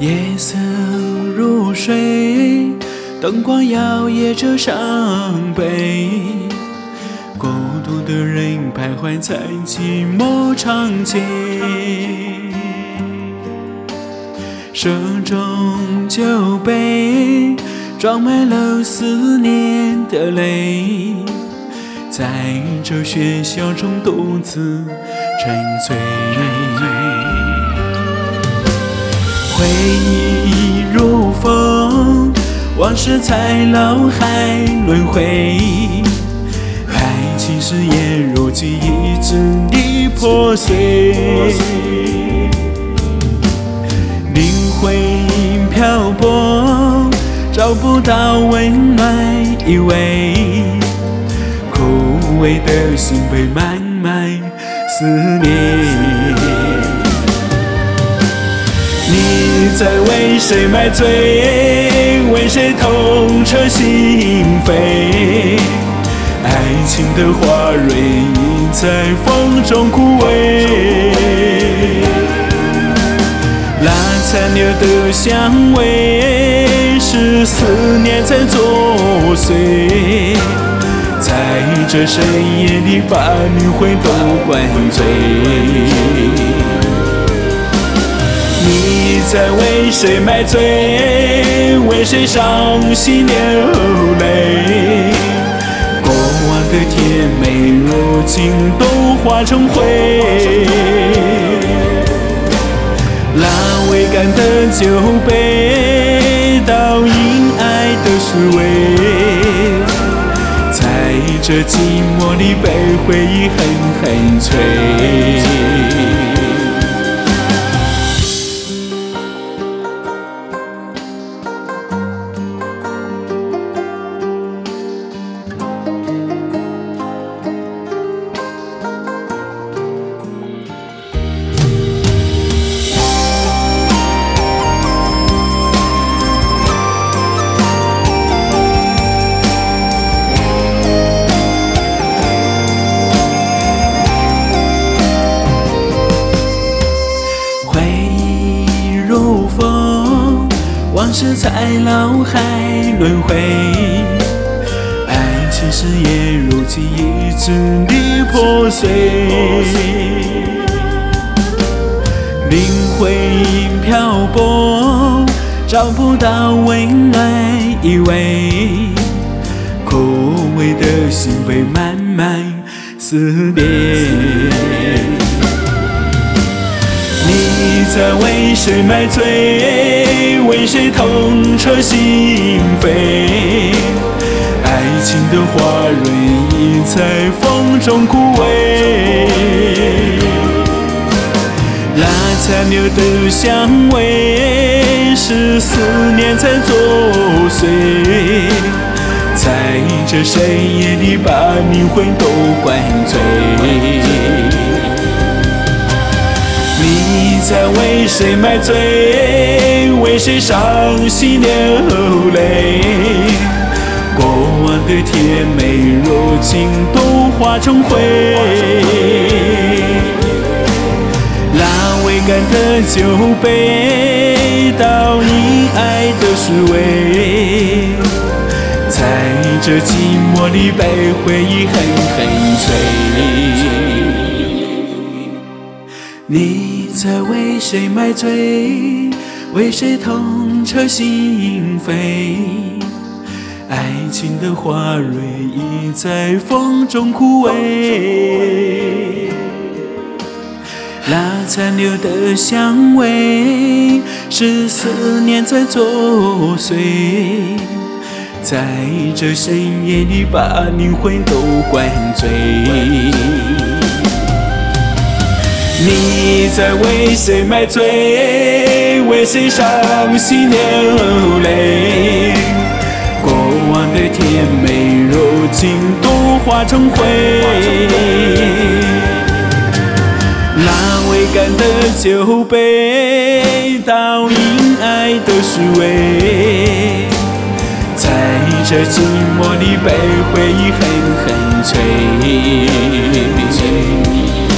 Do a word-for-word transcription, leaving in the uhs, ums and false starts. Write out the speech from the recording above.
夜色如水，灯光摇曳着伤悲。孤独的人徘徊在寂寞长街，手中酒杯装满了思念的泪，在这喧嚣中独自沉醉。回忆如风，往事在脑海轮回。爱情誓言如记忆支离破碎，灵魂漂泊，找不到温暖依偎。枯萎的心被慢慢思念。你在为谁买醉？为谁痛彻心扉？爱情的花蕊已在风中枯萎，那残留的香味是思念在作祟，在这深夜里把灵魂都灌醉。你在为谁买醉？为谁伤心流泪？过往的甜美如今都化成灰，那未干的酒杯倒映爱的虚伪，在这寂寞里被回忆狠狠摧。如风，往事在脑海轮回。爱情誓言如记忆支离破碎，灵魂漂泊，找不到温暖依偎。枯萎的心被慢慢撕裂。你在为谁买醉？为谁痛彻心扉？爱情的花蕊已在风中枯萎，那残留的香味是思念在作祟，在这深夜里把灵魂都灌醉。你在为谁买醉？为谁伤心流泪？过往的甜美如今都化成灰，那未干的酒杯倒映爱的虚伪，在这寂寞里被回忆狠狠摧。你在为谁买醉？为谁痛彻心扉？爱情的花蕊已在风中枯萎，那残留的香味是思念在作祟，在这深夜里把灵魂都灌醉。你在为谁买醉？为谁伤心流泪？过往的甜美如今都化成灰，那未干的酒杯倒映爱的虚伪，在这寂寞里被回忆狠狠摧。